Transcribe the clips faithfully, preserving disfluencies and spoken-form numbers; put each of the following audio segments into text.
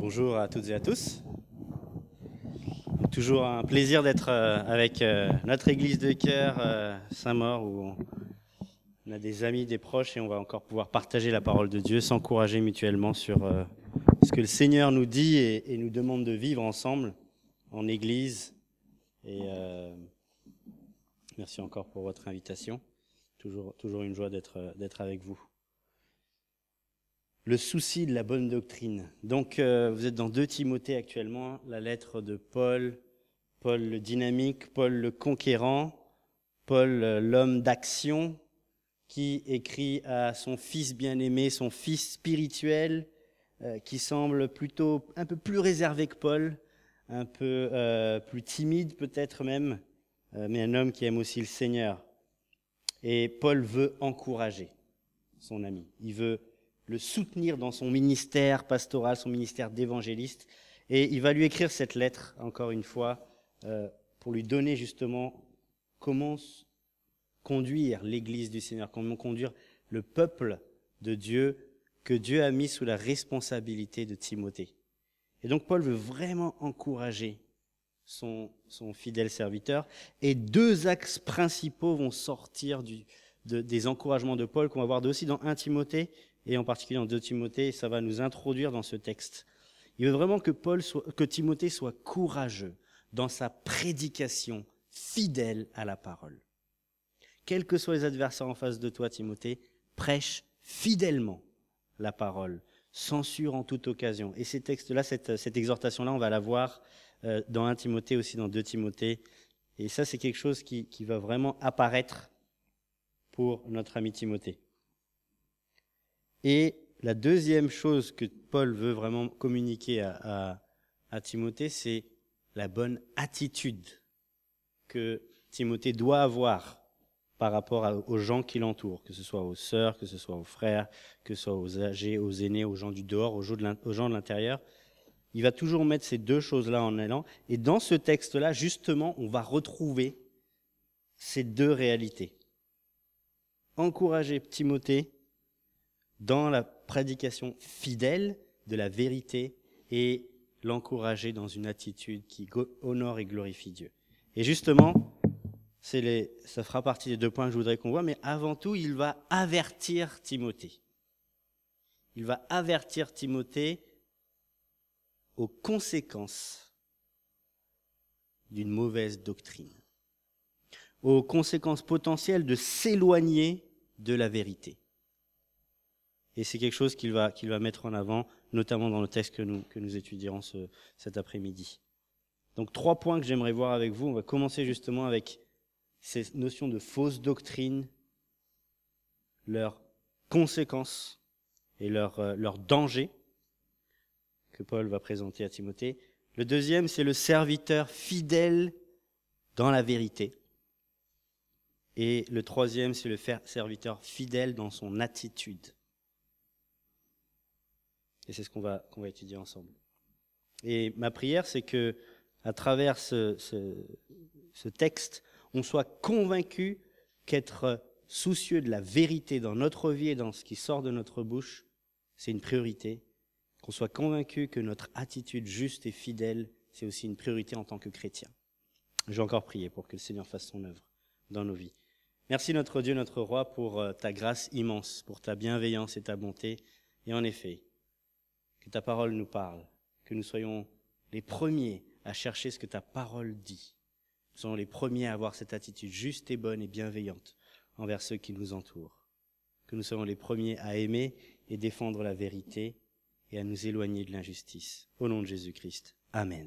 Bonjour à toutes et à tous. C'est toujours un plaisir d'être avec notre église de cœur, Saint-Maur, où on a des amis, des proches, et on va encore pouvoir partager la parole de Dieu, s'encourager mutuellement sur ce que le Seigneur nous dit et, et nous demande de vivre ensemble en église. Et euh, merci encore pour votre invitation. Toujours, toujours une joie d'être, d'être avec vous. Le souci de la bonne doctrine. Donc, euh, vous êtes dans deux Timothée actuellement, la lettre de Paul, Paul le dynamique, Paul le conquérant, Paul euh, l'homme d'action, qui écrit à son fils bien-aimé, son fils spirituel, euh, qui semble plutôt un peu plus réservé que Paul, un peu euh, plus timide peut-être même, euh, mais un homme qui aime aussi le Seigneur. Et Paul veut encourager son ami. Il veut le soutenir dans son ministère pastoral, son ministère d'évangéliste. Et il va lui écrire cette lettre, encore une fois, euh, pour lui donner justement comment conduire l'Église du Seigneur, comment conduire le peuple de Dieu que Dieu a mis sous la responsabilité de Timothée. Et donc Paul veut vraiment encourager son, son fidèle serviteur. Et deux axes principaux vont sortir du, de, des encouragements de Paul qu'on va voir aussi dans un Timothée, et en particulier en deux Timothée, ça va nous introduire dans ce texte. Il veut vraiment que, Paul soit, que Timothée soit courageux dans sa prédication, fidèle à la parole. Quels que soient les adversaires en face de toi, Timothée, prêche fidèlement la parole, censure en toute occasion. Et ces textes-là, cette, cette exhortation-là, on va la voir euh, dans un Timothée, aussi dans deux Timothée. Et ça, c'est quelque chose qui, qui va vraiment apparaître pour notre ami Timothée. Et la deuxième chose que Paul veut vraiment communiquer à, à, à Timothée, c'est la bonne attitude que Timothée doit avoir par rapport à, aux gens qui l'entourent, que ce soit aux sœurs, que ce soit aux frères, que ce soit aux âgés, aux aînés, aux gens du dehors, aux gens de l'intérieur. Il va toujours mettre ces deux choses-là en élan. Et dans ce texte-là, justement, on va retrouver ces deux réalités. Encourager Timothée dans la prédication fidèle de la vérité et l'encourager dans une attitude qui honore et glorifie Dieu. Et justement, c'est les, ça fera partie des deux points que je voudrais qu'on voit, mais avant tout, il va avertir Timothée. Il va avertir Timothée aux conséquences d'une mauvaise doctrine, aux conséquences potentielles de s'éloigner de la vérité. Et c'est quelque chose qu'il va, qu'il va mettre en avant, notamment dans le texte que nous, que nous étudierons ce, cet après-midi. Donc trois points que j'aimerais voir avec vous. On va commencer justement avec ces notions de fausse doctrine, leurs conséquences et leurs euh, leur dangers que Paul va présenter à Timothée. Le deuxième, c'est le serviteur fidèle dans la vérité. Et le troisième, c'est le serviteur fidèle dans son attitude. Et c'est ce qu'on va, qu'on va étudier ensemble. Et ma prière, c'est que, à travers ce, ce, ce texte, on soit convaincu qu'être soucieux de la vérité dans notre vie et dans ce qui sort de notre bouche, c'est une priorité. Qu'on soit convaincu que notre attitude juste et fidèle, c'est aussi une priorité en tant que chrétien. Je vais encore prier pour que le Seigneur fasse son œuvre dans nos vies. Merci notre Dieu, notre Roi, pour ta grâce immense, pour ta bienveillance et ta bonté. Et en effet, que ta parole nous parle, que nous soyons les premiers à chercher ce que ta parole dit. Nous soyons les premiers à avoir cette attitude juste et bonne et bienveillante envers ceux qui nous entourent. Que nous soyons les premiers à aimer et défendre la vérité et à nous éloigner de l'injustice. Au nom de Jésus-Christ. Amen.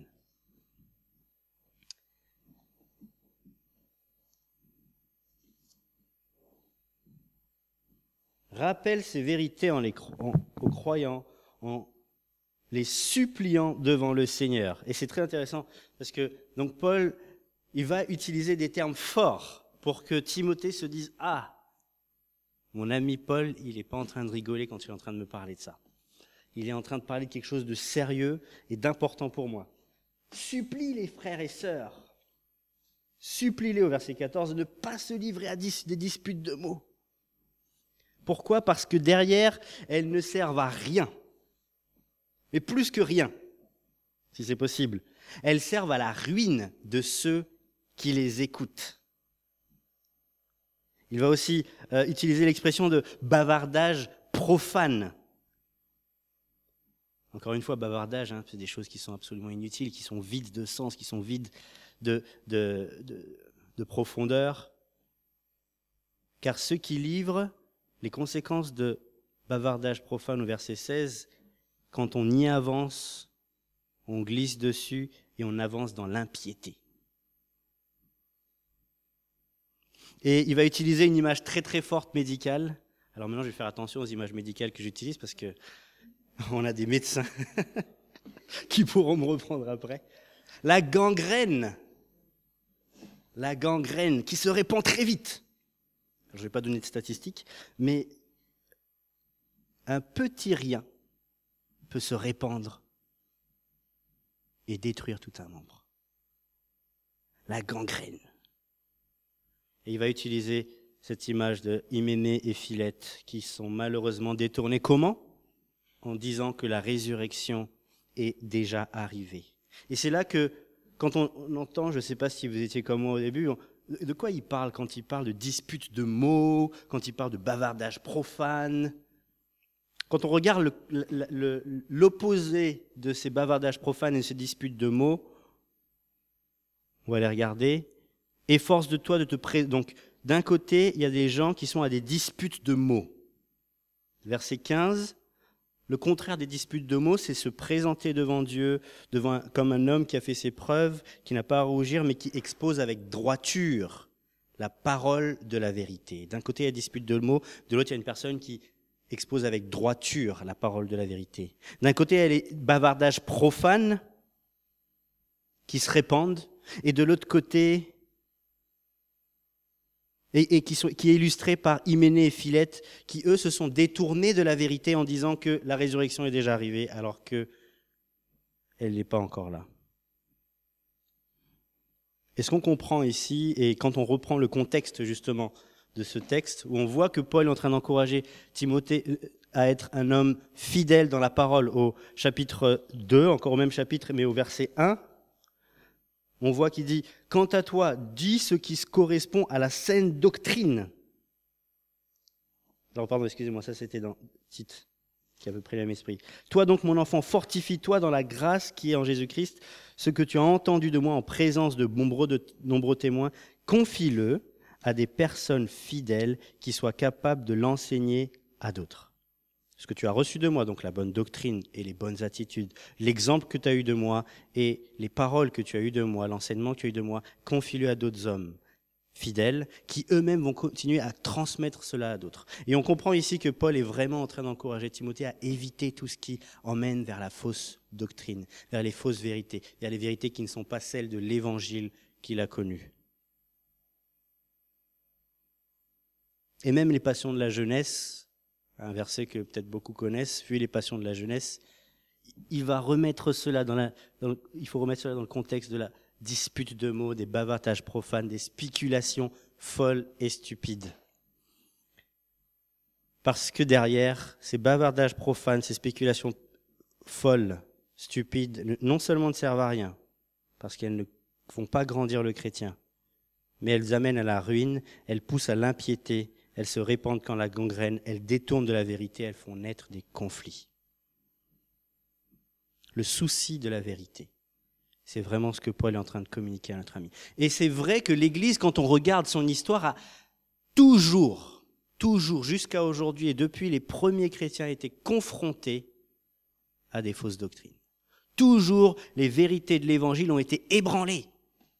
Rappelle ces vérités en les cro- en, aux croyants, en les suppliant devant le Seigneur. Et c'est très intéressant parce que donc Paul, il va utiliser des termes forts pour que Timothée se dise « Ah, mon ami Paul, il n'est pas en train de rigoler quand il est en train de me parler de ça. Il est en train de parler de quelque chose de sérieux et d'important pour moi. Supplie les frères et sœurs, supplie-les au verset quatorze, de ne pas se livrer à des disputes de mots. Pourquoi ? Parce que derrière, elles ne servent à rien. Mais plus que rien, si c'est possible. Elles servent à la ruine de ceux qui les écoutent. Il va aussi euh, utiliser l'expression de bavardage profane. Encore une fois, bavardage, hein, c'est des choses qui sont absolument inutiles, qui sont vides de sens, qui sont vides de, de, de, de profondeur. Car ceux qui livrent les conséquences de bavardage profane au verset seize, quand on y avance, on glisse dessus et on avance dans l'impiété. Et il va utiliser une image très très forte médicale. Alors maintenant, je vais faire attention aux images médicales que j'utilise parce que on a des médecins qui pourront me reprendre après. La gangrène. La gangrène qui se répand très vite. Je ne vais pas donner de statistiques, mais un petit rien peut se répandre et détruire tout un membre. La gangrène. Et il va utiliser cette image de Hyménée et Philette qui sont malheureusement détournées. Comment ? En disant que la résurrection est déjà arrivée. Et c'est là que, quand on, on entend, je ne sais pas si vous étiez comme moi au début, on, de quoi il parle quand il parle de dispute de mots, quand il parle de bavardage profane. Quand on regarde le, le, le, l'opposé de ces bavardages profanes et ces disputes de mots, on va les regarder. Efforce de toi de te présenter. Donc, d'un côté, il y a des gens qui sont à des disputes de mots. Verset quinze, le contraire des disputes de mots, c'est se présenter devant Dieu devant un, comme un homme qui a fait ses preuves, qui n'a pas à rougir, mais qui expose avec droiture la parole de la vérité. D'un côté, il y a des disputes de mots, de l'autre, il y a une personne qui expose avec droiture la parole de la vérité. D'un côté, il y a les bavardages profanes qui se répandent, et de l'autre côté, et, et qui, sont, qui est illustré par Hyménée et Philette, qui eux se sont détournés de la vérité en disant que la résurrection est déjà arrivée, alors que elle n'est pas encore là. Et ce qu'on comprend ici, et quand on reprend le contexte justement de ce texte, où on voit que Paul est en train d'encourager Timothée à être un homme fidèle dans la parole, au chapitre deux, encore au même chapitre, mais au verset un, on voit qu'il dit « Quant à toi, dis ce qui correspond à la saine doctrine. » Non, pardon, excusez-moi, ça c'était dans Tite, qui a à peu près le même esprit. « Toi donc, mon enfant, fortifie-toi dans la grâce qui est en Jésus-Christ. Ce que tu as entendu de moi en présence de nombreux, de nombreux témoins, confie-le à des personnes fidèles qui soient capables de l'enseigner à d'autres. » Ce que tu as reçu de moi, donc la bonne doctrine et les bonnes attitudes, l'exemple que tu as eu de moi et les paroles que tu as eues de moi, l'enseignement que tu as eu de moi, confie-le à d'autres hommes fidèles qui eux-mêmes vont continuer à transmettre cela à d'autres. Et on comprend ici que Paul est vraiment en train d'encourager Timothée à éviter tout ce qui emmène vers la fausse doctrine, vers les fausses vérités, vers les vérités qui ne sont pas celles de l'évangile qu'il a connu. Et même les passions de la jeunesse, un verset que peut-être beaucoup connaissent, « Fuis les passions de la jeunesse », il va remettre cela dans la, dans, il faut remettre cela dans le contexte de la dispute de mots, des bavardages profanes, des spéculations folles et stupides. Parce que derrière ces bavardages profanes, ces spéculations folles, stupides, non seulement ne servent à rien, parce qu'elles ne font pas grandir le chrétien, mais elles amènent à la ruine, elles poussent à l'impiété, elles se répandent quand la gangrène, elles détournent de la vérité, elles font naître des conflits. Le souci de la vérité, c'est vraiment ce que Paul est en train de communiquer à notre ami. Et c'est vrai que l'Église, quand on regarde son histoire, a toujours, toujours, jusqu'à aujourd'hui et depuis les premiers chrétiens, été confrontés à des fausses doctrines. Toujours, les vérités de l'Évangile ont été ébranlées.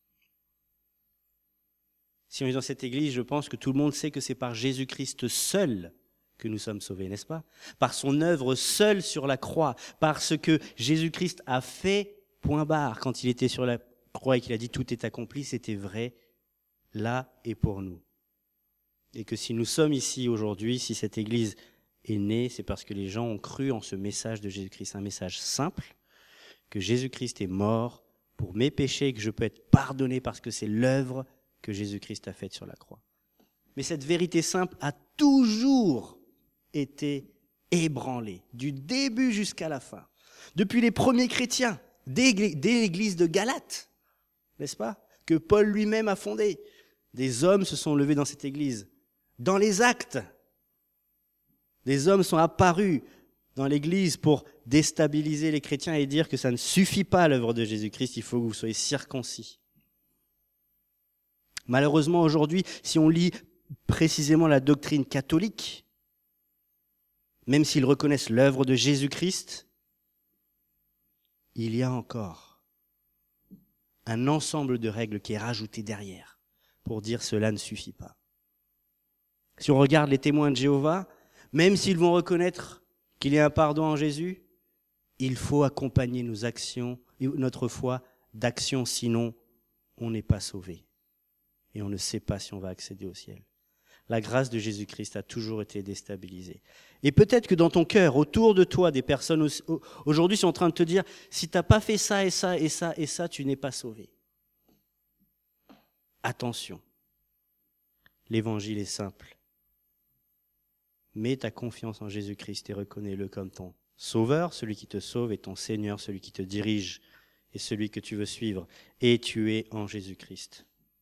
Si on est dans cette église, je pense que tout le monde sait que c'est par Jésus-Christ seul que nous sommes sauvés, n'est-ce pas ? Par son œuvre seule sur la croix, par ce que Jésus-Christ a fait, point barre, quand il était sur la croix et qu'il a dit tout est accompli, c'était vrai, là et pour nous. Et que si nous sommes ici aujourd'hui, si cette église est née, c'est parce que les gens ont cru en ce message de Jésus-Christ, un message simple, que Jésus-Christ est mort pour mes péchés et que je peux être pardonné parce que c'est l'œuvre que Jésus-Christ a faite sur la croix. Mais cette vérité simple a toujours été ébranlée, du début jusqu'à la fin. Depuis les premiers chrétiens, dès, dès l'église de Galate, n'est-ce pas? Que Paul lui-même a fondée. Des hommes se sont levés dans cette église. Dans les Actes, des hommes sont apparus dans l'église pour déstabiliser les chrétiens et dire que ça ne suffit pas à l'œuvre de Jésus-Christ, il faut que vous soyez circoncis. Malheureusement, aujourd'hui, si on lit précisément la doctrine catholique, même s'ils reconnaissent l'œuvre de Jésus-Christ, il y a encore un ensemble de règles qui est rajouté derrière pour dire cela ne suffit pas. Si on regarde les témoins de Jéhovah, même s'ils vont reconnaître qu'il y a un pardon en Jésus, il faut accompagner nos actions, notre foi d'actions, sinon on n'est pas sauvé. Et on ne sait pas si on va accéder au ciel. La grâce de Jésus-Christ a toujours été déstabilisée. Et peut-être que dans ton cœur, autour de toi, des personnes aujourd'hui sont en train de te dire, si tu n'as pas fait ça et ça et ça et ça, tu n'es pas sauvé. Attention, l'évangile est simple. Mets ta confiance en Jésus-Christ et reconnais-le comme ton sauveur, celui qui te sauve, et ton Seigneur, celui qui te dirige et celui que tu veux suivre. Et tu es en Jésus-Christ.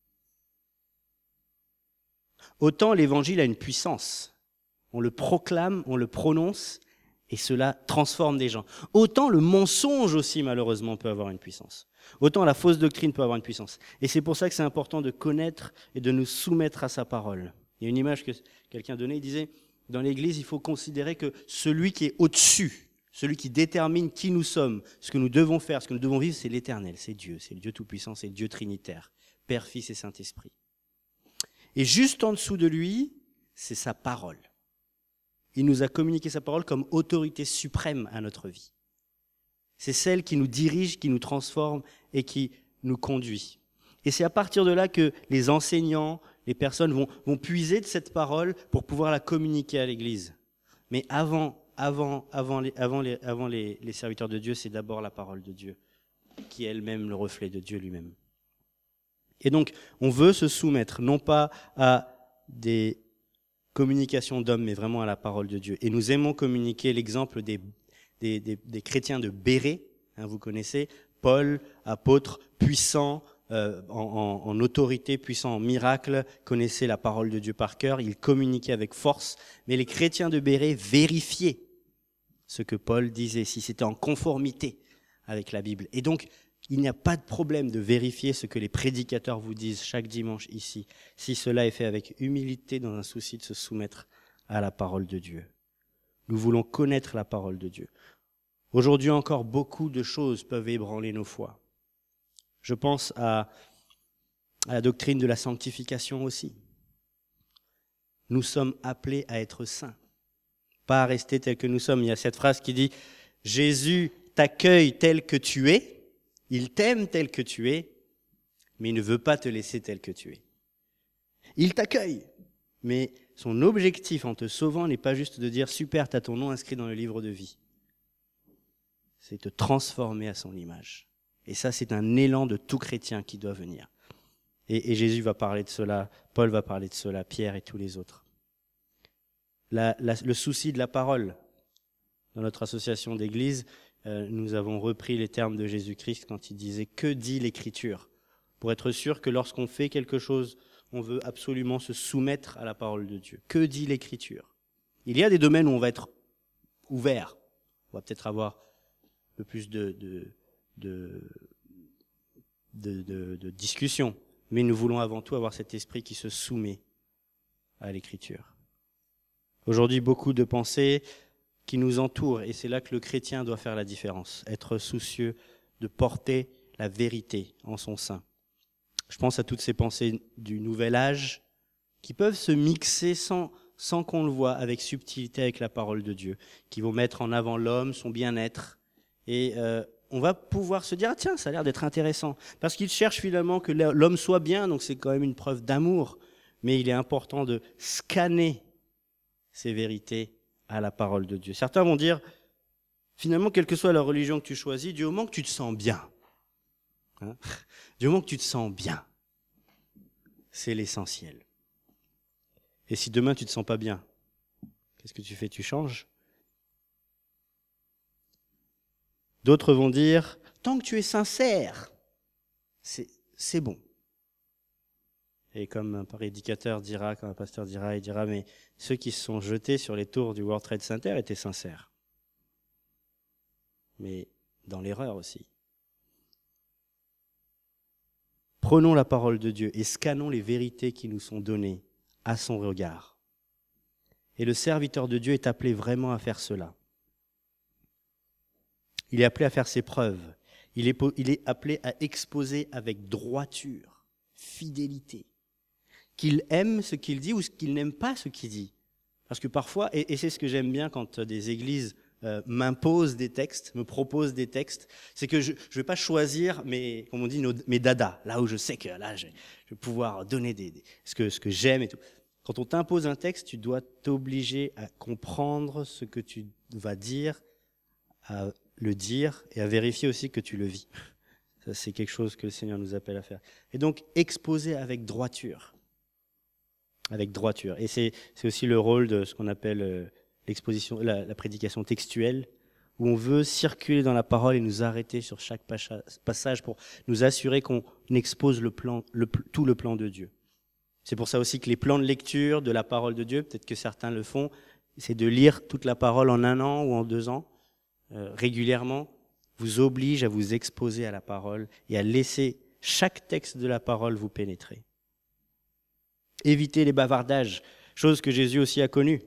Autant l'évangile a une puissance, on le proclame, on le prononce, et cela transforme des gens. Autant le mensonge aussi, malheureusement, peut avoir une puissance. Autant la fausse doctrine peut avoir une puissance. Et c'est pour ça que c'est important de connaître et de nous soumettre à sa parole. Il y a une image que quelqu'un donnait, il disait, dans l'Église, il faut considérer que celui qui est au-dessus, celui qui détermine qui nous sommes, ce que nous devons faire, ce que nous devons vivre, c'est l'Éternel, c'est Dieu, c'est le Dieu Tout-Puissant, c'est le Dieu Trinitaire, Père, Fils et Saint-Esprit. Et juste en dessous de lui, c'est sa parole. Il nous a communiqué sa parole comme autorité suprême à notre vie. C'est celle qui nous dirige, qui nous transforme et qui nous conduit. Et c'est à partir de là que les enseignants, les personnes vont, vont puiser de cette parole pour pouvoir la communiquer à l'Église. Mais avant, avant, avant, les, avant, les, avant les, les serviteurs de Dieu, c'est d'abord la parole de Dieu, qui est elle-même le reflet de Dieu lui-même. Et donc, on veut se soumettre, non pas à des communications d'hommes, mais vraiment à la parole de Dieu. Et nous aimons communiquer l'exemple des, des, des, des chrétiens de Bérée, hein, vous connaissez, Paul, apôtre, puissant, euh, en, en, en autorité, puissant en miracle, connaissait la parole de Dieu par cœur, il communiquait avec force, mais les chrétiens de Bérée vérifiaient ce que Paul disait, si c'était en conformité avec la Bible. Et donc, il n'y a pas de problème de vérifier ce que les prédicateurs vous disent chaque dimanche ici, si cela est fait avec humilité dans un souci de se soumettre à la parole de Dieu. Nous voulons connaître la parole de Dieu. Aujourd'hui encore, beaucoup de choses peuvent ébranler nos foi. Je pense à, à la doctrine de la sanctification aussi. Nous sommes appelés à être saints, pas à rester tels que nous sommes. Il y a cette phrase qui dit « Jésus t'accueille tel que tu es ». Il t'aime tel que tu es, mais il ne veut pas te laisser tel que tu es. Il t'accueille, mais son objectif en te sauvant n'est pas juste de dire « Super, tu as ton nom inscrit dans le livre de vie ». C'est te transformer à son image. Et ça, c'est un élan de tout chrétien qui doit venir. Et, et Jésus va parler de cela, Paul va parler de cela, Pierre et tous les autres. La, la, le souci de la parole dans notre association d'église, Euh, nous avons repris les termes de Jésus-Christ quand il disait « Que dit l'Écriture ?» pour être sûr que lorsqu'on fait quelque chose, on veut absolument se soumettre à la parole de Dieu. Que dit l'Écriture ? Il y a des domaines où on va être ouvert. On va peut-être avoir un peu plus de, de, de, de, de, de discussion. Mais nous voulons avant tout avoir cet esprit qui se soumet à l'Écriture. Aujourd'hui, beaucoup de pensées qui nous entourent, et c'est là que le chrétien doit faire la différence, être soucieux de porter la vérité en son sein. Je pense à toutes ces pensées du nouvel âge qui peuvent se mixer sans, sans qu'on le voie, avec subtilité avec la parole de Dieu, qui vont mettre en avant l'homme, son bien-être, et euh, on va pouvoir se dire ah, « tiens, ça a l'air d'être intéressant », parce qu'il cherche finalement que l'homme soit bien, donc c'est quand même une preuve d'amour, mais il est important de scanner ces vérités à la parole de Dieu. Certains vont dire, finalement, quelle que soit la religion que tu choisis, du moment que tu te sens bien, hein, du moment que tu te sens bien, c'est l'essentiel. Et si demain tu te sens pas bien, qu'est-ce que tu fais ? Tu changes ? D'autres vont dire, tant que tu es sincère, c'est, c'est bon. Et comme un prédicateur dira, comme un pasteur dira, il dira, mais ceux qui se sont jetés sur les tours du World Trade Center étaient sincères. Mais dans l'erreur aussi. Prenons la parole de Dieu et scannons les vérités qui nous sont données à son regard. Et le serviteur de Dieu est appelé vraiment à faire cela. Il est appelé à faire ses preuves. Il est, il est appelé à exposer avec droiture, fidélité, qu'il aime ce qu'il dit ou qu'il n'aime pas ce qu'il dit. Parce que parfois, et, et c'est ce que j'aime bien quand des églises euh, m'imposent des textes, me proposent des textes, c'est que je ne vais pas choisir mes, comme on dit, nos, mes dadas, là où je sais que là, je, je vais pouvoir donner des, des, ce, que, ce que j'aime et tout. Quand on t'impose un texte, tu dois t'obliger à comprendre ce que tu vas dire, à le dire et à vérifier aussi que tu le vis. Ça, c'est quelque chose que le Seigneur nous appelle à faire. Et donc, exposer avec droiture. Avec droiture. Et c'est, c'est aussi le rôle de ce qu'on appelle euh, l'exposition, la, la prédication textuelle, où on veut circuler dans la parole et nous arrêter sur chaque passage pour nous assurer qu'on expose le plan, le, tout le plan de Dieu. C'est pour ça aussi que les plans de lecture de la parole de Dieu, peut-être que certains le font, c'est de lire toute la parole en un an ou en deux ans, euh, régulièrement, vous oblige à vous exposer à la parole et à laisser chaque texte de la parole vous pénétrer. Évitez les bavardages, chose que Jésus aussi a connue.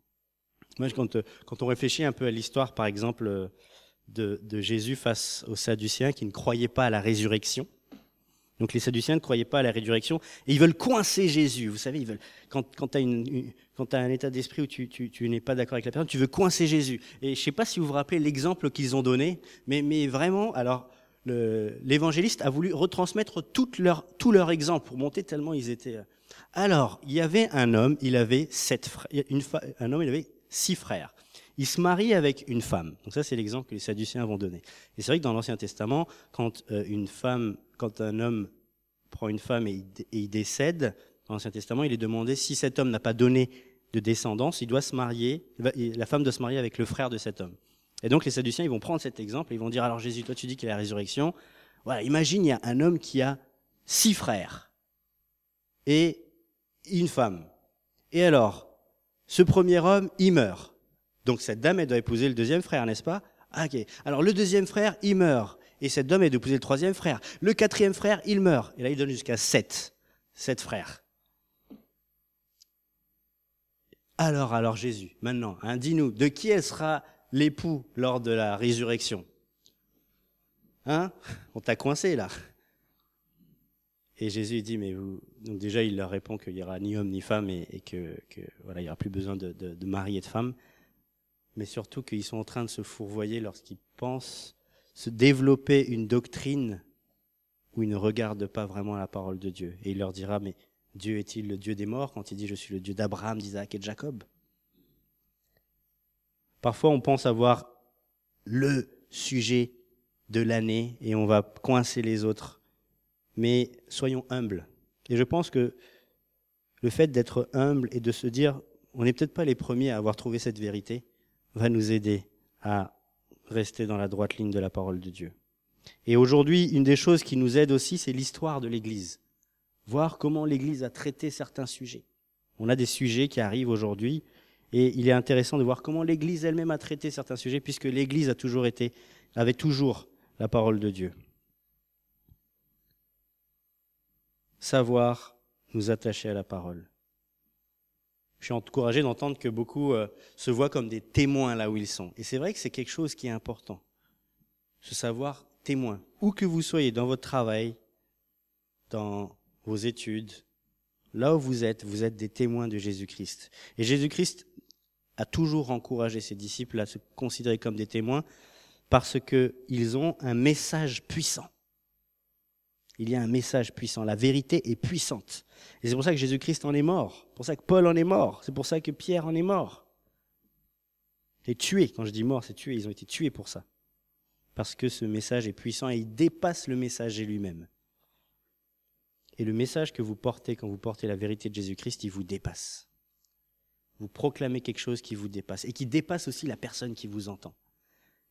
Moi, quand, quand on réfléchit un peu à l'histoire, par exemple, de, de Jésus face aux Sadducéens qui ne croyaient pas à la résurrection. Donc les Sadducéens ne croyaient pas à la résurrection et ils veulent coincer Jésus. Vous savez, ils veulent, quand, quand tu as une, une, quand tu as un état d'esprit où tu, tu, tu n'es pas d'accord avec la personne, tu veux coincer Jésus. Et je ne sais pas si vous vous rappelez l'exemple qu'ils ont donné, mais, mais vraiment, alors le, l'évangéliste a voulu retransmettre toute leur, tout leur exemple pour monter tellement ils étaient. Alors, il y avait un homme, il avait sept frères, une fa, un homme, il avait six frères. Il se marie avec une femme. Donc ça, c'est l'exemple que les Sadducéens vont donner. Et c'est vrai que dans l'Ancien Testament, quand euh, une femme, quand un homme prend une femme et il, et il décède, dans l'Ancien Testament, il est demandé si cet homme n'a pas donné de descendance, il doit se marier, la femme doit se marier avec le frère de cet homme. Et donc les Sadducéens, ils vont prendre cet exemple et ils vont dire, alors Jésus, toi tu dis qu'il y a la résurrection. Voilà, imagine, il y a un homme qui a six frères et une femme. Et alors, ce premier homme, il meurt. Donc cette dame, elle doit épouser le deuxième frère, n'est-ce pas? Ah, ok. Alors le deuxième frère, il meurt. Et cette dame, elle doit épouser le troisième frère. Le quatrième frère, il meurt. Et là, il donne jusqu'à sept. Sept frères. Alors, alors Jésus, maintenant, hein, dis-nous, de qui elle sera l'époux lors de la résurrection? Hein? On t'a coincé là. Et Jésus dit, mais vous... Donc déjà, il leur répond qu'il n'y aura ni homme ni femme et, et que, que voilà, il n'y aura plus besoin de, de, de mari et de femme. Mais surtout qu'ils sont en train de se fourvoyer lorsqu'ils pensent se développer une doctrine où ils ne regardent pas vraiment la parole de Dieu. Et il leur dira, mais Dieu est-il le Dieu des morts quand il dit « Je suis le Dieu d'Abraham, d'Isaac et de Jacob » ? Parfois, on pense avoir le sujet de l'année et on va coincer les autres. Mais soyons humbles. Et je pense que le fait d'être humble et de se dire « On n'est peut-être pas les premiers à avoir trouvé cette vérité » va nous aider à rester dans la droite ligne de la parole de Dieu. Et aujourd'hui, une des choses qui nous aide aussi, c'est l'histoire de l'Église. Voir comment l'Église a traité certains sujets. On a des sujets qui arrivent aujourd'hui et il est intéressant de voir comment l'Église elle-même a traité certains sujets puisque l'Église a toujours été, avait toujours la parole de Dieu. Savoir nous attacher à la parole. Je suis encouragé d'entendre que beaucoup euh, se voient comme des témoins là où ils sont. Et c'est vrai que c'est quelque chose qui est important. Se savoir témoin. Où que vous soyez, dans votre travail, dans vos études, là où vous êtes, vous êtes des témoins de Jésus-Christ. Et Jésus-Christ a toujours encouragé ses disciples à se considérer comme des témoins parce qu'ils ont un message puissant. Il y a un message puissant. La vérité est puissante. Et c'est pour ça que Jésus-Christ en est mort. C'est pour ça que Paul en est mort. C'est pour ça que Pierre en est mort. Et tué. Quand je dis mort, c'est tué. Ils ont été tués pour ça. Parce que ce message est puissant et il dépasse le messager lui-même. Et le message que vous portez quand vous portez la vérité de Jésus-Christ, il vous dépasse. Vous proclamez quelque chose qui vous dépasse et qui dépasse aussi la personne qui vous entend.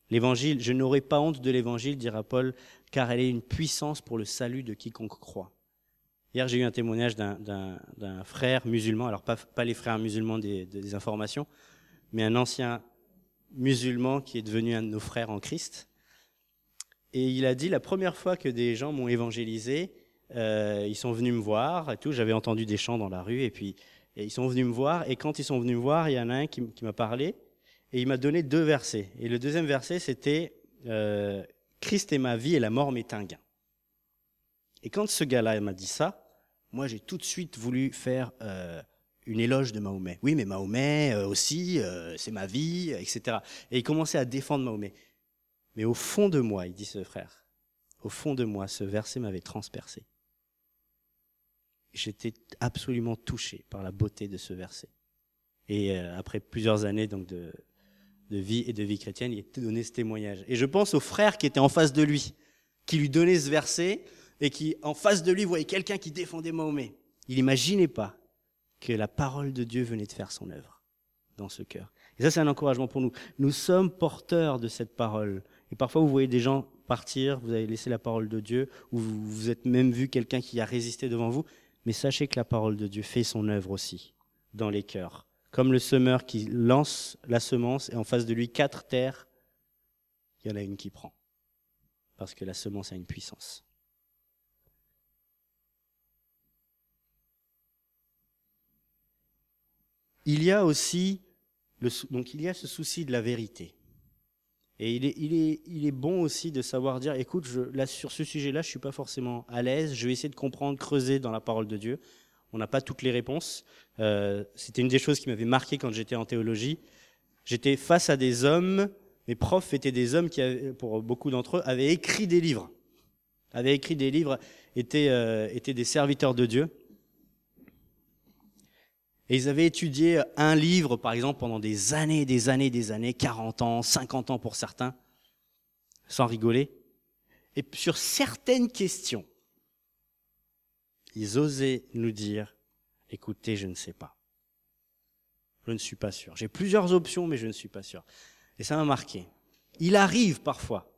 L'évangile, je n'aurai pas honte de l'évangile, dira Paul, car elle est une puissance pour le salut de quiconque croit. Hier, j'ai eu un témoignage d'un, d'un, d'un frère musulman, alors pas, pas les frères musulmans des, des informations, mais un ancien musulman qui est devenu un de nos frères en Christ. Et il a dit, la première fois que des gens m'ont évangélisé, euh, ils sont venus me voir et tout, j'avais entendu des chants dans la rue, et puis et ils sont venus me voir, et quand ils sont venus me voir, il y en a un qui, qui m'a parlé, et il m'a donné deux versets. Et le deuxième verset, c'était euh, « Christ est ma vie et la mort m'est un gain ». Et quand ce gars-là m'a dit ça, moi j'ai tout de suite voulu faire euh, une éloge de Mahomet. Oui, mais Mahomet euh, aussi, euh, c'est ma vie, et cetera. Et il commençait à défendre Mahomet. Mais au fond de moi, il dit ce frère, au fond de moi, ce verset m'avait transpercé. J'étais absolument touché par la beauté de ce verset. Et euh, après plusieurs années donc de, de vie et de vie chrétienne, il a donné ce témoignage. Et je pense au frère qui était en face de lui, qui lui donnait ce verset, et qui, en face de lui, voyait quelqu'un qui défendait Mahomet. Il n'imaginait pas que la parole de Dieu venait de faire son œuvre dans ce cœur. Et ça, c'est un encouragement pour nous. Nous sommes porteurs de cette parole. Et parfois, vous voyez des gens partir, vous avez laissé la parole de Dieu, ou vous, vous êtes même vu quelqu'un qui a résisté devant vous. Mais sachez que la parole de Dieu fait son œuvre aussi dans les cœurs. Comme le semeur qui lance la semence, et en face de lui, quatre terres, il y en a une qui prend. Parce que la semence a une puissance. Il y a aussi le, donc il y a ce souci de la vérité. Et il est, il est, il est bon aussi de savoir dire, écoute, je, là, sur ce sujet-là, je ne suis pas forcément à l'aise, je vais essayer de comprendre, creuser dans la parole de Dieu. On n'a pas toutes les réponses. Euh, c'était une des choses qui m'avait marqué quand j'étais en théologie. J'étais face à des hommes, mes profs étaient des hommes qui, avaient, pour beaucoup d'entre eux, avaient écrit des livres. Avaient écrit des livres, étaient, euh, étaient des serviteurs de Dieu. Et ils avaient étudié un livre, par exemple, pendant des années, des années, des années, quarante ans, cinquante ans pour certains, sans rigoler. Et sur certaines questions, ils osaient nous dire, écoutez, je ne sais pas. Je ne suis pas sûr. J'ai plusieurs options, mais je ne suis pas sûr. Et ça m'a marqué. Il arrive parfois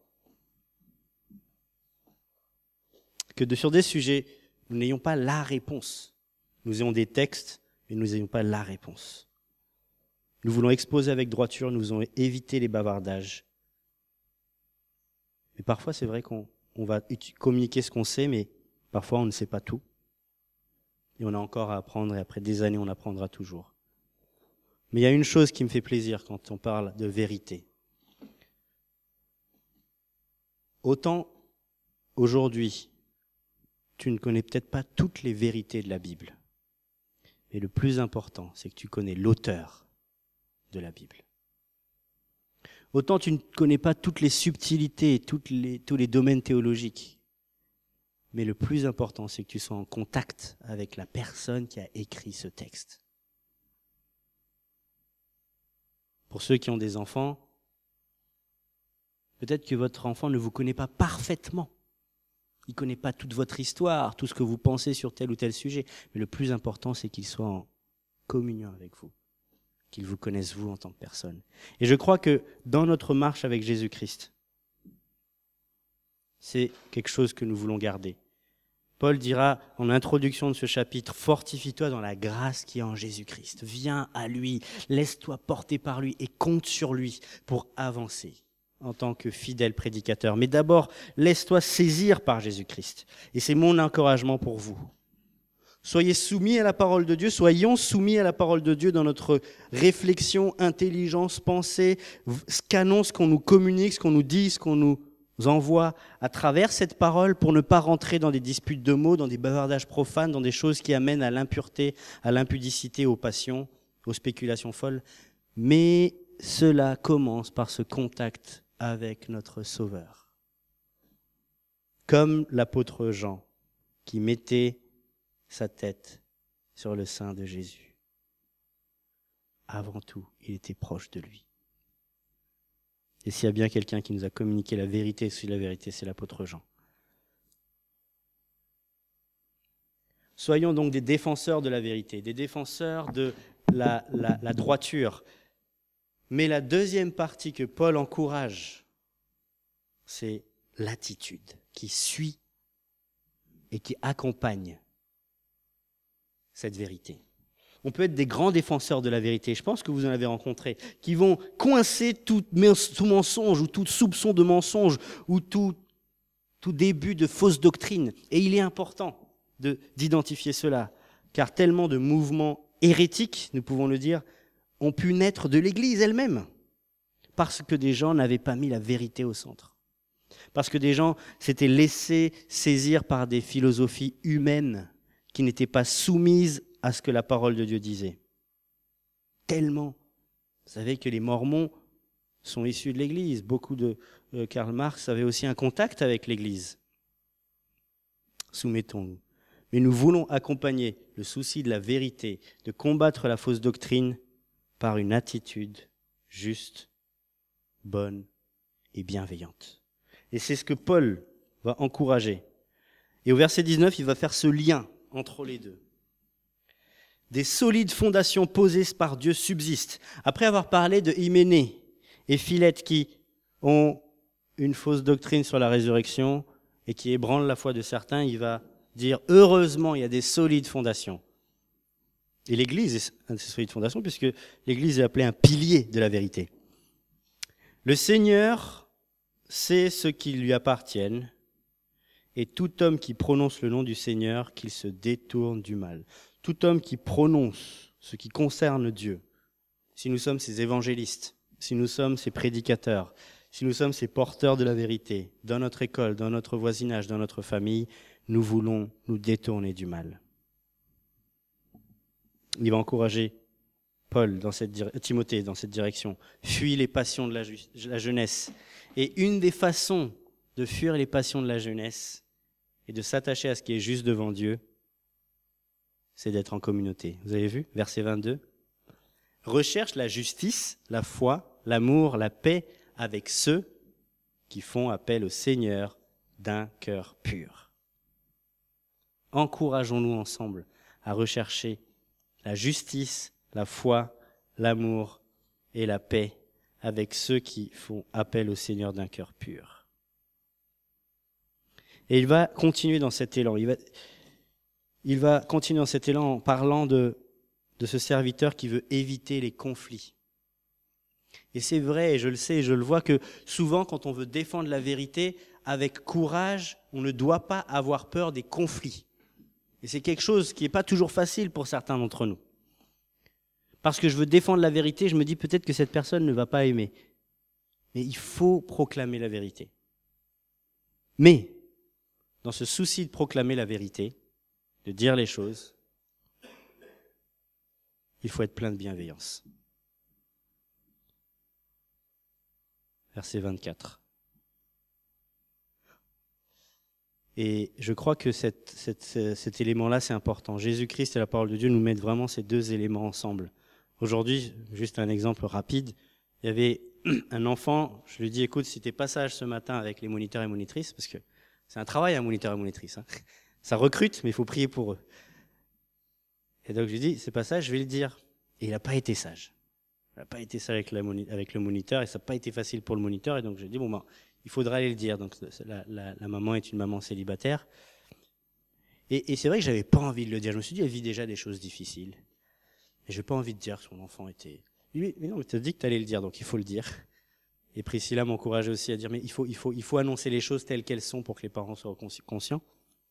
que de, sur des sujets, nous n'ayons pas la réponse. Nous ayons des textes, mais nous n'ayons pas la réponse. Nous voulons exposer avec droiture, nous voulons éviter les bavardages. Mais parfois, c'est vrai qu'on on va communiquer ce qu'on sait, mais parfois, on ne sait pas tout. Et on a encore à apprendre, et après des années, on apprendra toujours. Mais il y a une chose qui me fait plaisir quand on parle de vérité. Autant, aujourd'hui, tu ne connais peut-être pas toutes les vérités de la Bible. Mais le plus important, c'est que tu connais l'auteur de la Bible. Autant tu ne connais pas toutes les subtilités, toutes les, tous les domaines théologiques. Mais le plus important, c'est que tu sois en contact avec la personne qui a écrit ce texte. Pour ceux qui ont des enfants, peut-être que votre enfant ne vous connaît pas parfaitement. Il ne connaît pas toute votre histoire, tout ce que vous pensez sur tel ou tel sujet. Mais le plus important, c'est qu'il soit en communion avec vous, qu'il vous connaisse vous en tant que personne. Et je crois que dans notre marche avec Jésus-Christ, c'est quelque chose que nous voulons garder. Paul dira en introduction de ce chapitre, « Fortifie-toi dans la grâce qui est en Jésus-Christ. Viens à lui, laisse-toi porter par lui et compte sur lui pour avancer. » en tant que fidèle prédicateur. Mais d'abord, laisse-toi saisir par Jésus-Christ. Et c'est mon encouragement pour vous. Soyez soumis à la parole de Dieu, soyons soumis à la parole de Dieu dans notre réflexion, intelligence, pensée, scannons ce qu'on nous communique, ce qu'on nous dit, ce qu'on nous envoie à travers cette parole pour ne pas rentrer dans des disputes de mots, dans des bavardages profanes, dans des choses qui amènent à l'impureté, à l'impudicité, aux passions, aux spéculations folles. Mais cela commence par ce contact avec notre Sauveur. Comme l'apôtre Jean qui mettait sa tête sur le sein de Jésus. Avant tout, il était proche de lui. Et s'il y a bien quelqu'un qui nous a communiqué la vérité sur la vérité, c'est l'apôtre Jean. Soyons donc des défenseurs de la vérité, des défenseurs de la, la, la droiture. Mais la deuxième partie que Paul encourage c'est l'attitude qui suit et qui accompagne cette vérité. On peut être des grands défenseurs de la vérité, je pense que vous en avez rencontré, qui vont coincer tout, tout mensonge ou tout soupçon de mensonge ou tout, tout début de fausse doctrine. Et il est important de, d'identifier cela, car tellement de mouvements hérétiques, nous pouvons le dire, ont pu naître de l'Église elle-même, parce que des gens n'avaient pas mis la vérité au centre. Parce que des gens s'étaient laissés saisir par des philosophies humaines qui n'étaient pas soumises à ce que la parole de Dieu disait. Tellement. Vous savez que les Mormons sont issus de l'Église. Beaucoup de euh, Karl Marx avait aussi un contact avec l'Église. Soumettons-nous. Mais nous voulons accompagner le souci de la vérité, de combattre la fausse doctrine par une attitude juste, bonne et bienveillante. Et c'est ce que Paul va encourager. Et au verset dix-neuf, il va faire ce lien entre les deux. Des solides fondations posées par Dieu subsistent. Après avoir parlé de Hyménée et Philette qui ont une fausse doctrine sur la résurrection et qui ébranlent la foi de certains, il va dire « Heureusement, il y a des solides fondations ». Et l'Église est une de ces solides fondations puisque l'Église est appelée un pilier de la vérité. Le Seigneur sait ce qui lui appartiennent et tout homme qui prononce le nom du Seigneur, qu'il se détourne du mal. Tout homme qui prononce ce qui concerne Dieu, si nous sommes ses évangélistes, si nous sommes ses prédicateurs, si nous sommes ses porteurs de la vérité, dans notre école, dans notre voisinage, dans notre famille, nous voulons nous détourner du mal. Il va encourager Paul, dans cette dire- Timothée, dans cette direction. Fuis les passions de la, ju- la jeunesse. Et une des façons de fuir les passions de la jeunesse et de s'attacher à ce qui est juste devant Dieu, c'est d'être en communauté. Vous avez vu, verset vingt-deux. Recherche la justice, la foi, l'amour, la paix avec ceux qui font appel au Seigneur d'un cœur pur. Encourageons-nous ensemble à rechercher la justice, la foi, l'amour et la paix avec ceux qui font appel au Seigneur d'un cœur pur. Et il va continuer dans cet élan. Il va, il va continuer dans cet élan en parlant de, de ce serviteur qui veut éviter les conflits. Et c'est vrai, et je le sais, et je le vois que souvent quand on veut défendre la vérité avec courage, on ne doit pas avoir peur des conflits. Et c'est quelque chose qui n'est pas toujours facile pour certains d'entre nous. Parce que je veux défendre la vérité, je me dis peut-être que cette personne ne va pas aimer. Mais il faut proclamer la vérité. Mais, dans ce souci de proclamer la vérité, de dire les choses, il faut être plein de bienveillance. Verset vingt-quatre. Et je crois que cette, cette, cet élément-là, c'est important. Jésus-Christ et la parole de Dieu nous mettent vraiment ces deux éléments ensemble. Aujourd'hui, juste un exemple rapide, il y avait un enfant, je lui dis, écoute, si t'es pas sage ce matin avec les moniteurs et monitrices, parce que c'est un travail, un moniteur et monitrice, hein. Ça recrute, mais il faut prier pour eux. Et donc je lui dis, c'est pas sage, je vais le dire. Et il n'a pas été sage. Il n'a pas été sage avec, la moni- avec le moniteur, et ça n'a pas été facile pour le moniteur, et donc je lui dis, bon ben, il faudra aller le dire. Donc la, la, la maman est une maman célibataire. Et, et c'est vrai que j'avais pas envie de le dire. Je me suis dit, elle vit déjà des choses difficiles. Et j'ai pas envie de dire que son enfant était... Lui, mais non, mais tu as dit que tu allais le dire, donc il faut le dire. Et Priscilla m'encourageait aussi à dire, mais il faut, il faut, il faut annoncer les choses telles qu'elles sont pour que les parents soient conscients.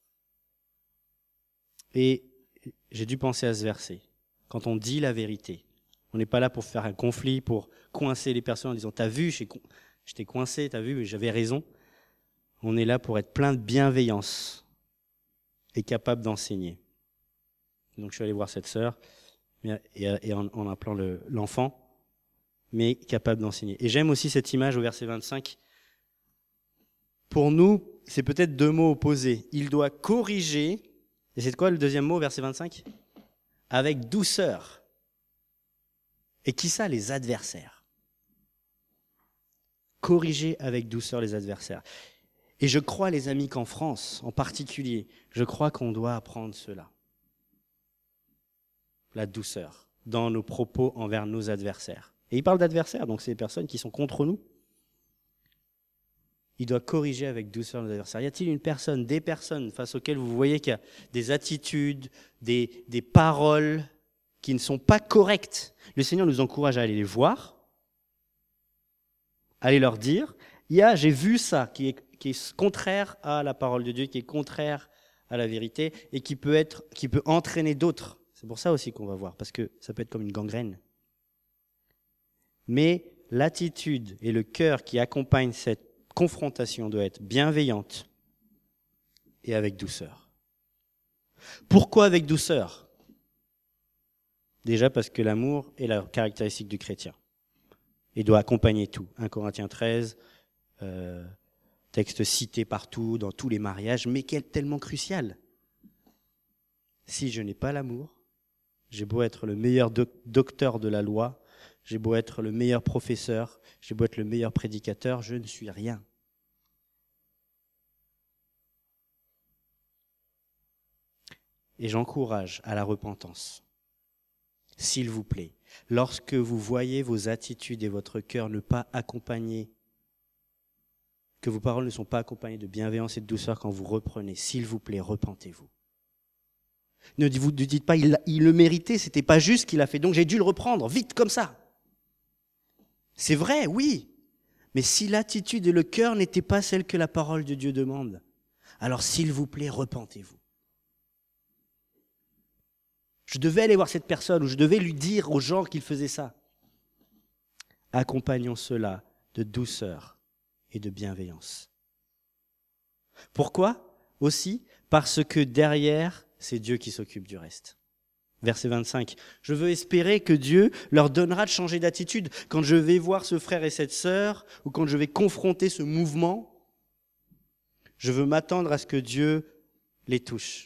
Et j'ai dû penser à ce verset. Quand on dit la vérité, on n'est pas là pour faire un conflit, pour coincer les personnes en disant, t'as vu, je t'ai coincé, t'as vu, mais j'avais raison. On est là pour être plein de bienveillance et capable d'enseigner. Donc je suis allé voir cette sœur, et en, en appelant le, l'enfant, mais capable d'enseigner. Et j'aime aussi cette image au verset vingt-cinq. Pour nous, c'est peut-être deux mots opposés. Il doit corriger, et c'est quoi le deuxième mot au verset vingt-cinq ? Avec douceur. Et qui ça ? Les adversaires. Corriger avec douceur les adversaires. Et je crois, les amis, qu'en France, en particulier, je crois qu'on doit apprendre cela. La douceur dans nos propos envers nos adversaires. Et il parle d'adversaires, donc c'est les personnes qui sont contre nous. il doit corriger avec douceur nos adversaires. Y a-t-il une personne, des personnes face auxquelles vous voyez qu'il y a des attitudes, des, des paroles qui ne sont pas correctes? Le Seigneur nous encourage à aller les voir, à aller leur dire, il y a, j'ai vu ça, qui est, qui est contraire à la parole de Dieu, qui est contraire à la vérité, et qui peut être, qui peut entraîner d'autres. C'est pour ça aussi qu'on va voir, parce que ça peut être comme une gangrène. Mais l'attitude et le cœur qui accompagnent cette confrontation doit être bienveillante et avec douceur. Pourquoi avec douceur? Déjà parce que l'amour est la caractéristique du chrétien et doit accompagner tout. un Corinthiens treize, euh, texte cité partout, dans tous les mariages, mais qui est tellement crucial. Si je n'ai pas l'amour, j'ai beau être le meilleur doc- docteur de la loi, j'ai beau être le meilleur professeur, j'ai beau être le meilleur prédicateur, je ne suis rien. Et j'encourage à la repentance. S'il vous plaît, lorsque vous voyez vos attitudes et votre cœur ne pas accompagner, que vos paroles ne sont pas accompagnées de bienveillance et de douceur quand vous reprenez, s'il vous plaît, repentez-vous. Ne vous ne dites pas, il, il le méritait, c'était pas juste ce qu'il a fait, donc j'ai dû le reprendre, vite comme ça. C'est vrai, oui, mais si l'attitude et le cœur n'étaient pas celles que la parole de Dieu demande, alors s'il vous plaît, repentez-vous. Je devais aller voir cette personne ou je devais lui dire aux gens qu'il faisait ça. Accompagnons cela de douceur et de bienveillance. Pourquoi? Aussi parce que derrière, c'est Dieu qui s'occupe du reste. Verset vingt-cinq. Je veux espérer que Dieu leur donnera de changer d'attitude. Quand je vais voir ce frère et cette sœur, ou quand je vais confronter ce mouvement, je veux m'attendre à ce que Dieu les touche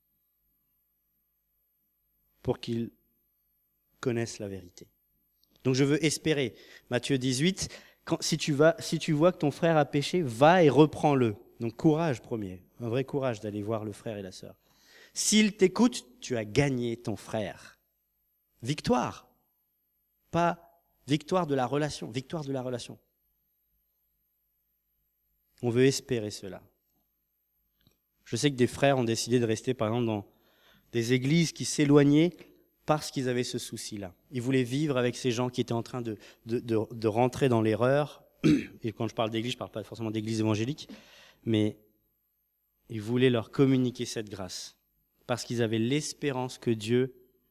pour qu'ils connaissent la vérité. Donc je veux espérer. Matthieu dix-huit, quand, si, tu vas, si tu vois que ton frère a péché, va et reprends-le. Donc courage premier, un vrai courage d'aller voir le frère et la sœur. S'il t'écoute, tu as gagné ton frère. Victoire. Pas victoire de la relation, victoire de la relation. On veut espérer cela. Je sais que des frères ont décidé de rester, par exemple, dans des églises qui s'éloignaient parce qu'ils avaient ce souci-là. Ils voulaient vivre avec ces gens qui étaient en train de, de, de, de rentrer dans l'erreur. Et quand je parle d'église, je ne parle pas forcément d'église évangélique, mais ils voulaient leur communiquer cette grâce parce qu'ils avaient l'espérance que Dieu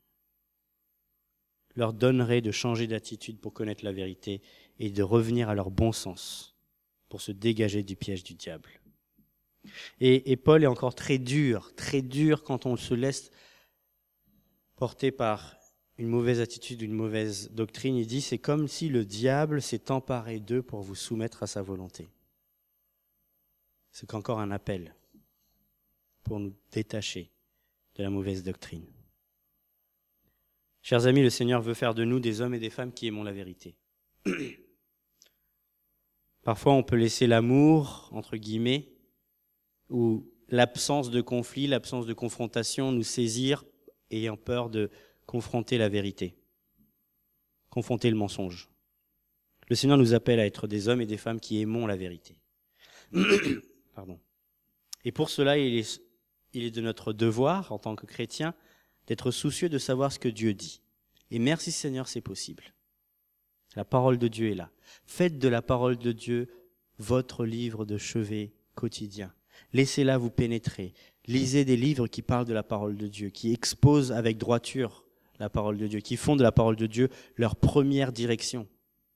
leur donnerait de changer d'attitude pour connaître la vérité et de revenir à leur bon sens pour se dégager du piège du diable. Et, et Paul est encore très dur, très dur quand on se laisse porter par une mauvaise attitude, une mauvaise doctrine. Il dit, c'est comme si le diable s'est emparé d'eux pour vous soumettre à sa volonté. C'est qu'encore un appel pour nous détacher de la mauvaise doctrine. Chers amis, le Seigneur veut faire de nous des hommes et des femmes qui aimons la vérité. Parfois, on peut laisser l'amour, entre guillemets, ou l'absence de conflit, l'absence de confrontation nous saisir, ayant peur de confronter la vérité, confronter le mensonge. Le Seigneur nous appelle à être des hommes et des femmes qui aimons la vérité. Pardon. Et pour cela, il est, il est de notre devoir, en tant que chrétien, d'être soucieux de savoir ce que Dieu dit. Et merci Seigneur, c'est possible. La parole de Dieu est là. Faites de la parole de Dieu votre livre de chevet quotidien. Laissez-la vous pénétrer. Lisez des livres qui parlent de la parole de Dieu, qui exposent avec droiture la parole de Dieu, qui font de la parole de Dieu leur première direction.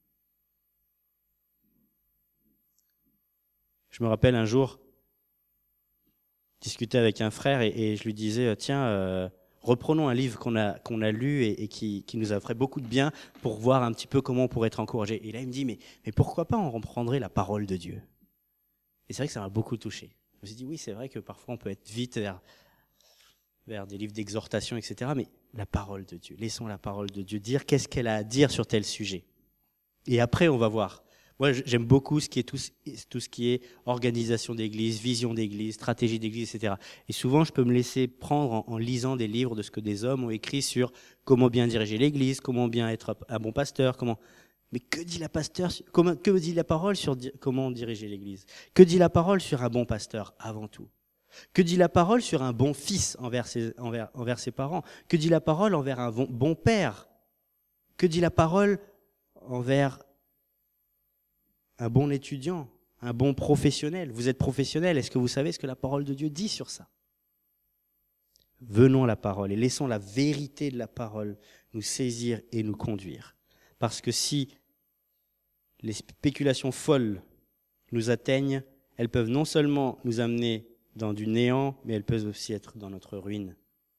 Je me rappelle un jour discuter avec un frère et, et je lui disais, tiens, euh, reprenons un livre qu'on a, qu'on a lu et, et qui, qui nous a fait beaucoup de bien pour voir un petit peu comment on pourrait être encouragé. Et là, il me dit, mais, mais pourquoi pas on reprendrait la parole de Dieu? Et c'est vrai que ça m'a beaucoup touché. Je me suis dit, oui, c'est vrai que parfois on peut être vite vers, vers des livres d'exhortation, et cetera. Mais la parole de Dieu, laissons la parole de Dieu dire qu'est-ce qu'elle a à dire sur tel sujet. Et après, on va voir. Moi, j'aime beaucoup ce qui est tout, tout ce qui est organisation d'église, vision d'église, stratégie d'église, et cetera. Et souvent, je peux me laisser prendre en, en lisant des livres de ce que des hommes ont écrit sur comment bien diriger l'église, comment bien être un bon pasteur, comment. Mais que dit la pasteur, comment, que dit la parole sur di- comment diriger l'Église? Que dit la parole sur un bon pasteur avant tout? Que dit la parole sur un bon fils envers ses, envers, envers ses parents? Que dit la parole envers un bon, bon père? Que dit la parole envers un bon étudiant, un bon professionnel? Vous êtes professionnel, est-ce que vous savez ce que la parole de Dieu dit sur ça? Venons à la parole et laissons la vérité de la parole nous saisir et nous conduire. Parce que si les spéculations folles nous atteignent, elles peuvent non seulement nous amener dans du néant, mais elles peuvent aussi être dans notre ruine.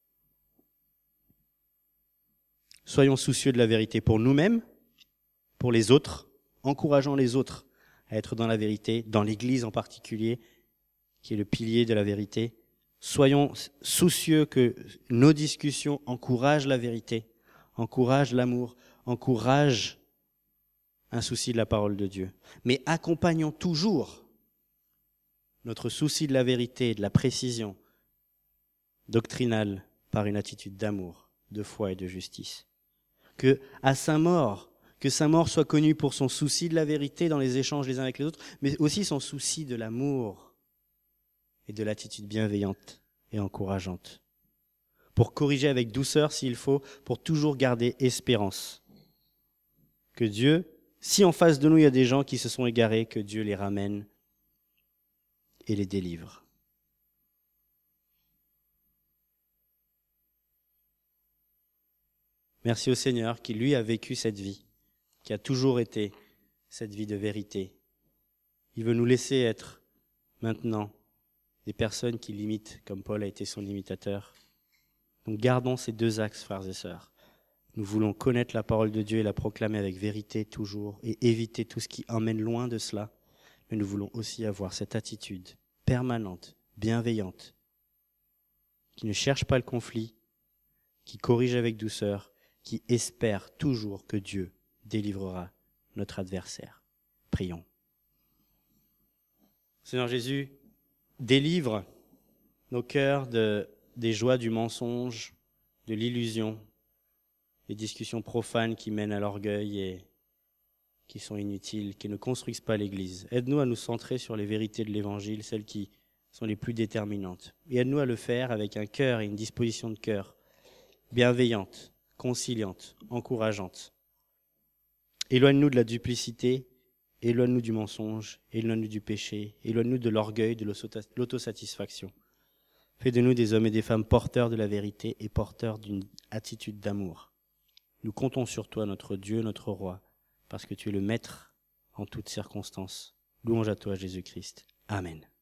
Soyons soucieux de la vérité pour nous-mêmes, pour les autres, encourageant les autres à être dans la vérité, dans l'Église en particulier, qui est le pilier de la vérité. Soyons soucieux que nos discussions encouragent la vérité, encouragent l'amour, encouragent un souci de la parole de Dieu. Mais accompagnons toujours notre souci de la vérité et de la précision doctrinale par une attitude d'amour, de foi et de justice. Que à Saint-Maur, que Saint-Maur soit connu pour son souci de la vérité dans les échanges les uns avec les autres, mais aussi son souci de l'amour et de l'attitude bienveillante et encourageante. Pour corriger avec douceur s'il faut, pour toujours garder espérance. Que Dieu, si en face de nous il y a des gens qui se sont égarés, que Dieu les ramène et les délivre. Merci au Seigneur qui, lui, a vécu cette vie, qui a toujours été cette vie de vérité. Il veut nous laisser être, maintenant, des personnes qui limitent, comme Paul a été son imitateur. Donc gardons ces deux axes, frères et sœurs. Nous voulons connaître la parole de Dieu et la proclamer avec vérité toujours, et éviter tout ce qui emmène loin de cela. Mais nous voulons aussi avoir cette attitude permanente, bienveillante, qui ne cherche pas le conflit, qui corrige avec douceur, qui espère toujours que Dieu délivrera notre adversaire. Prions. Seigneur Jésus, délivre nos cœurs de, des joies du mensonge, de l'illusion, des discussions profanes qui mènent à l'orgueil et qui sont inutiles, qui ne construisent pas l'Église. Aide-nous à nous centrer sur les vérités de l'Évangile, celles qui sont les plus déterminantes. Et aide-nous à le faire avec un cœur et une disposition de cœur bienveillante, conciliante, encourageante. Éloigne-nous de la duplicité, éloigne-nous du mensonge, éloigne-nous du péché, éloigne-nous de l'orgueil, de l'autosatisfaction. Fais de nous des hommes et des femmes porteurs de la vérité et porteurs d'une attitude d'amour. Nous comptons sur toi, notre Dieu, notre Roi, parce que tu es le Maître en toutes circonstances. Louange à toi, Jésus-Christ. Amen.